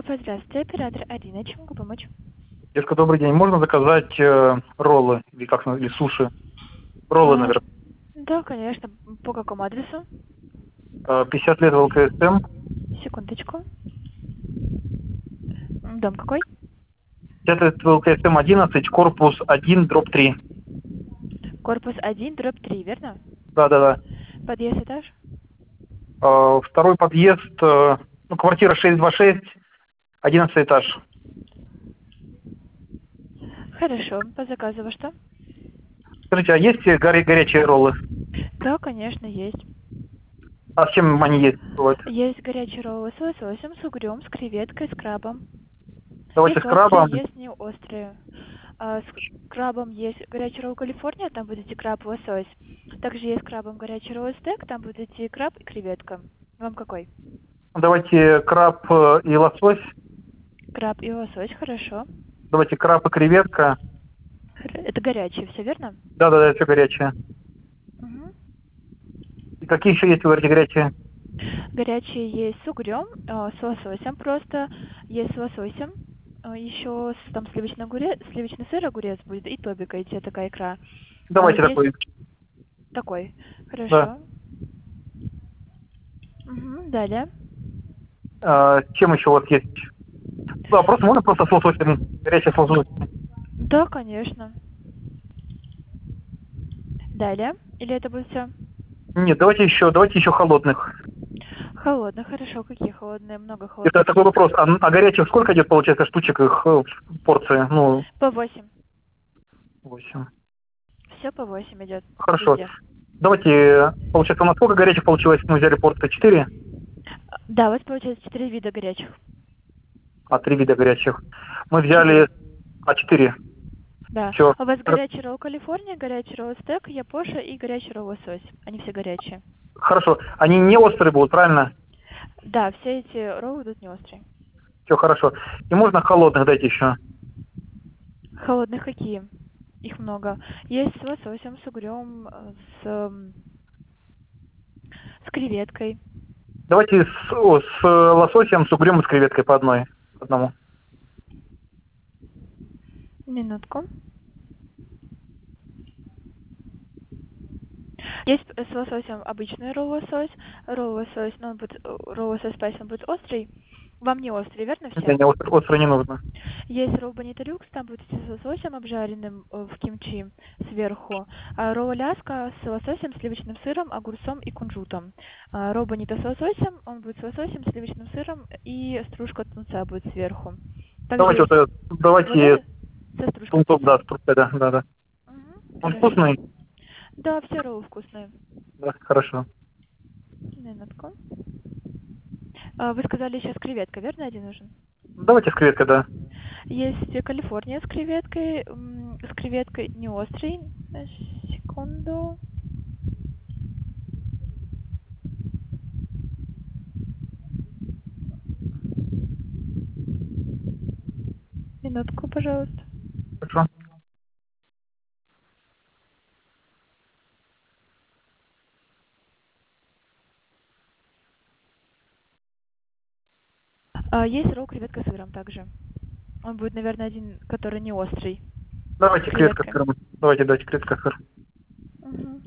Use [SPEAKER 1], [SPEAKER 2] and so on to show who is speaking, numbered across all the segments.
[SPEAKER 1] Альфа, здравствуйте, оператор Арина, чем могу помочь?
[SPEAKER 2] Девушка, добрый день. Можно заказать роллы или как или суши? Роллы,
[SPEAKER 1] А,
[SPEAKER 2] наверное.
[SPEAKER 1] да, конечно. По какому адресу?
[SPEAKER 2] 50 лет ЛКСМ.
[SPEAKER 1] Секундочку. Дом какой?
[SPEAKER 2] 50 лет ЛКСМ 11, корпус 1, дробь 3.
[SPEAKER 1] Корпус 1, дробь 3, верно?
[SPEAKER 2] Да.
[SPEAKER 1] Подъезд, этаж?
[SPEAKER 2] Второй подъезд, квартира 626, 11 этаж.
[SPEAKER 1] Хорошо, по заказу во что?
[SPEAKER 2] Скажите, а есть горячие роллы?
[SPEAKER 1] Да, конечно, есть.
[SPEAKER 2] А с чем они есть? Вот.
[SPEAKER 1] Есть горячие роллы с лососем, с угрем, с креветкой, с крабом.
[SPEAKER 2] Давайте
[SPEAKER 1] Есть
[SPEAKER 2] с
[SPEAKER 1] острые,
[SPEAKER 2] крабом.
[SPEAKER 1] есть не острые. С крабом есть горячий ролл Калифорния, там будет идти краб, лосось. Также есть с крабом горячий ролл стейк, там будет идти краб и креветка. Вам какой?
[SPEAKER 2] Давайте краб и лосось.
[SPEAKER 1] Краб и лосось, хорошо.
[SPEAKER 2] Давайте краб и креветка.
[SPEAKER 1] Это горячие, все верно?
[SPEAKER 2] Да, все горячее.
[SPEAKER 1] Мгм.
[SPEAKER 2] И какие еще есть, вы говорите, горячие?
[SPEAKER 1] Горячие есть с угрем, с лососем просто, есть с лососем, еще там сливочный сыр, огурец будет, и тобика идти, такая икра.
[SPEAKER 2] Давайте
[SPEAKER 1] Есть
[SPEAKER 2] такой.
[SPEAKER 1] такой,
[SPEAKER 2] Да.
[SPEAKER 1] хорошо. Мгм, далее.
[SPEAKER 2] Чем еще у вас есть? Да, просто можно просто с лососем, горячий с лососем.
[SPEAKER 1] Да, конечно. Далее. Или это будет все?
[SPEAKER 2] Нет, давайте еще холодных.
[SPEAKER 1] Холодно, хорошо. Какие холодные? Много
[SPEAKER 2] Это
[SPEAKER 1] холодных
[SPEAKER 2] такой
[SPEAKER 1] есть.
[SPEAKER 2] вопрос. А горячих сколько идет, получается, штучек их в порции? Ну,
[SPEAKER 1] По 8.
[SPEAKER 2] 8.
[SPEAKER 1] Все по 8 идет
[SPEAKER 2] Хорошо.
[SPEAKER 1] везде.
[SPEAKER 2] Давайте, получается, у нас сколько горячих получилось? Мы взяли порции 4,
[SPEAKER 1] Да, у вас получается 4 вида горячих.
[SPEAKER 2] 3 вида горячих. Мы взяли,
[SPEAKER 1] 4.
[SPEAKER 2] 4.
[SPEAKER 1] Да.
[SPEAKER 2] Все.
[SPEAKER 1] У вас горячий ролл Калифорния, горячий ролл стек, япоша и горячий ролл лосось. Они все горячие.
[SPEAKER 2] Хорошо. Они не острые будут, правильно?
[SPEAKER 1] Да, все эти роллы идут не острые.
[SPEAKER 2] Все хорошо. И можно холодных дайте еще.
[SPEAKER 1] Холодных какие? Их много. Есть с лососем, с угрем, с креветкой.
[SPEAKER 2] Давайте с лососем, с угрем и с креветкой по одному.
[SPEAKER 1] Минутку. Есть с лососем обычный ролл лосось, но он будет, ролл лосось спайс, он будет острый. Вам не острый, верно все?
[SPEAKER 2] Не, острый не нужно.
[SPEAKER 1] Есть ролл бонита люкс, там будет идти с лососем обжаренным в кимчи сверху. Ролл ляска с лососем, сливочным сыром, огурцом и кунжутом. Ролл бонита с лососем, он будет с лососем, сливочным сыром и стружка тунца будет сверху. Также
[SPEAKER 2] Давайте
[SPEAKER 1] есть вот
[SPEAKER 2] давайте
[SPEAKER 1] это со стружкой
[SPEAKER 2] тунцов,
[SPEAKER 1] тунца.
[SPEAKER 2] да, да.
[SPEAKER 1] Мгм,
[SPEAKER 2] Он
[SPEAKER 1] хорошо.
[SPEAKER 2] вкусный?
[SPEAKER 1] Да, все роллы вкусные.
[SPEAKER 2] Да, хорошо.
[SPEAKER 1] Минутку. Вы сказали сейчас креветка, верно, один нужен?
[SPEAKER 2] Давайте с креветкой, да.
[SPEAKER 1] Есть Калифорния с креветкой не острый. Секунду. Минутку, пожалуйста.
[SPEAKER 2] Хорошо.
[SPEAKER 1] Есть ролл креветка с сыром также. Он будет, наверное, один, который не острый. С
[SPEAKER 2] Давайте креветка с
[SPEAKER 1] креветкой.
[SPEAKER 2] сыром. Давайте креветка с сыром.
[SPEAKER 1] Мгм.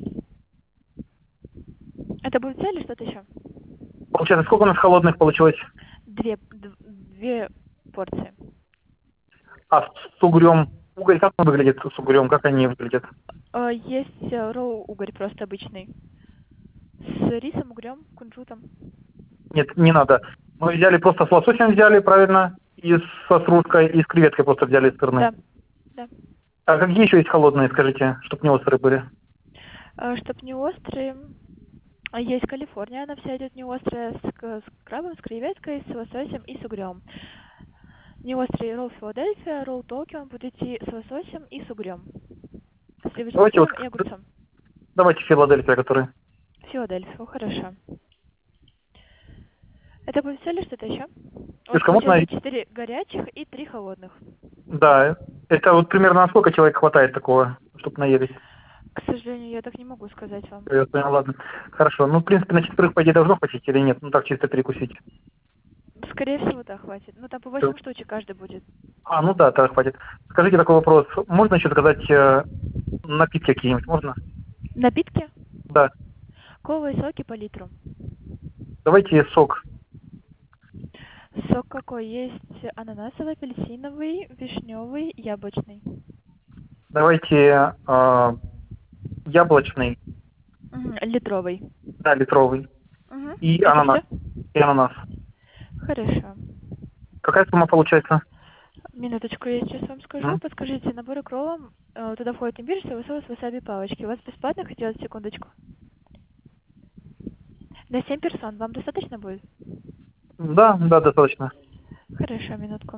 [SPEAKER 1] Это будет все или что-то еще?
[SPEAKER 2] Получается, сколько у нас холодных получилось?
[SPEAKER 1] Две порции.
[SPEAKER 2] А с угрем? Уголь как он выглядит с угрем? Как они выглядят?
[SPEAKER 1] Есть ролл угорь просто обычный. С рисом, угрем, кунжутом.
[SPEAKER 2] Нет, не надо. Мы взяли просто с лососем взяли, правильно? И со стружкой, и с креветкой просто взяли сырные.
[SPEAKER 1] Да, да.
[SPEAKER 2] А какие еще есть холодные, скажите, чтобы не острые были?
[SPEAKER 1] Чтоб не острые. Есть Калифорния, она вся идет не острая, с крабом, с креветкой, с лососем и с угрем. Не острый ролл Филадельфия, ролл Токио, он будет идти с лососем и с угрем. С сливочным
[SPEAKER 2] Давайте
[SPEAKER 1] сыром и огурцом.
[SPEAKER 2] давайте Филадельфия, который.
[SPEAKER 1] Филадельфия, хорошо. Это будет все или что-то еще? У вас
[SPEAKER 2] Девушка, можно?
[SPEAKER 1] получается 4 горячих и 3 холодных.
[SPEAKER 2] Да. Это вот примерно на сколько человек хватает такого, чтобы наелись?
[SPEAKER 1] К сожалению, я так не могу сказать вам.
[SPEAKER 2] Я понял, ладно. Хорошо. Ну, в принципе, на четверых, по идее, должно хватить или нет? Ну, так чисто перекусить.
[SPEAKER 1] скорее всего, да, хватит. Ну, там по 8 штучек каждый будет.
[SPEAKER 2] А, ну да, тогда хватит. Скажите такой вопрос. Можно еще заказать напитки какие-нибудь? Можно?
[SPEAKER 1] Напитки?
[SPEAKER 2] Да.
[SPEAKER 1] Колы и соки по литру.
[SPEAKER 2] Давайте сок.
[SPEAKER 1] Сок какой? Есть ананасовый, апельсиновый, вишневый, яблочный.
[SPEAKER 2] Давайте яблочный.
[SPEAKER 1] Угу. Литровый.
[SPEAKER 2] Да, литровый.
[SPEAKER 1] Угу.
[SPEAKER 2] И
[SPEAKER 1] Это
[SPEAKER 2] ананас.
[SPEAKER 1] всё?
[SPEAKER 2] И ананас.
[SPEAKER 1] Хорошо.
[SPEAKER 2] Какая сумма получается?
[SPEAKER 1] Минуточку, я сейчас вам скажу.
[SPEAKER 2] М?
[SPEAKER 1] Подскажите, наборы к роллам, туда входит имбирь, соевый соус, васаби, палочки. У вас бесплатно, хотелось секундочку? На 7 персон. Вам достаточно будет?
[SPEAKER 2] Да, да, достаточно.
[SPEAKER 1] Хорошо, минутку.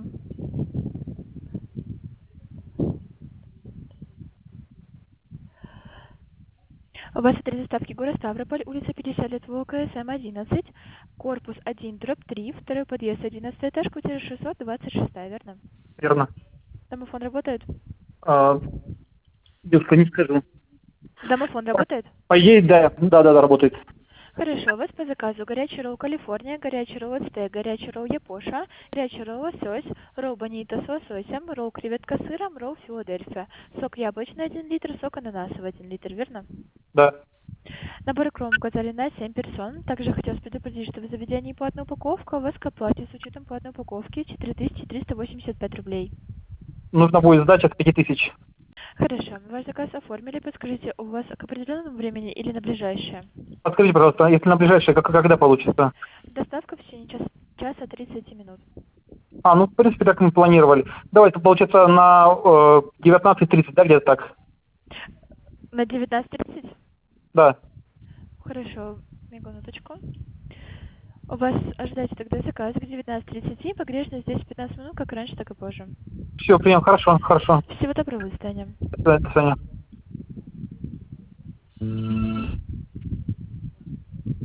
[SPEAKER 1] У вас адрес доставки город Ставрополь, улица 50 лет ВКСМ 11, корпус 1/3, второй подъезд, 11 этаж, квартира 626, верно?
[SPEAKER 2] Верно.
[SPEAKER 1] Домофон работает?
[SPEAKER 2] Девушка, не скажу.
[SPEAKER 1] Домофон работает?
[SPEAKER 2] По идее, да. Да, работает.
[SPEAKER 1] Хорошо, у вас по заказу горячий ролл Калифорния, горячий ролл стейк, горячий ролл Япоша, горячий ролл лосось, ролл бонито с лососем, ролл креветка с сыром, ролл Филадельфия, сок яблочный 1 литр, сок ананасовый 1 литр, верно?
[SPEAKER 2] Да.
[SPEAKER 1] Наборы кром указали на 7 персон. Также хотелось предупредить, что в заведении платная упаковка, у вас к оплате с учетом платной упаковки 4385 рублей.
[SPEAKER 2] Нужно будет сдать от 5000.
[SPEAKER 1] Хорошо, ваш заказ оформили. Подскажите, у вас к определенному времени или на ближайшее?
[SPEAKER 2] Подскажите, пожалуйста, если на ближайшее, когда получится?
[SPEAKER 1] Доставка в течение часа 30 минут.
[SPEAKER 2] Ну, в принципе, так мы планировали. Давайте, получается, на 19:30, да, где-то так?
[SPEAKER 1] На 19:30?
[SPEAKER 2] Да.
[SPEAKER 1] Хорошо, минуточку. У вас ожидается тогда заказ к 19:30, погрешность здесь 15 минут, как раньше, так и позже.
[SPEAKER 2] Все, прием, хорошо.
[SPEAKER 1] Всего доброго, до свидания.
[SPEAKER 2] До свидания.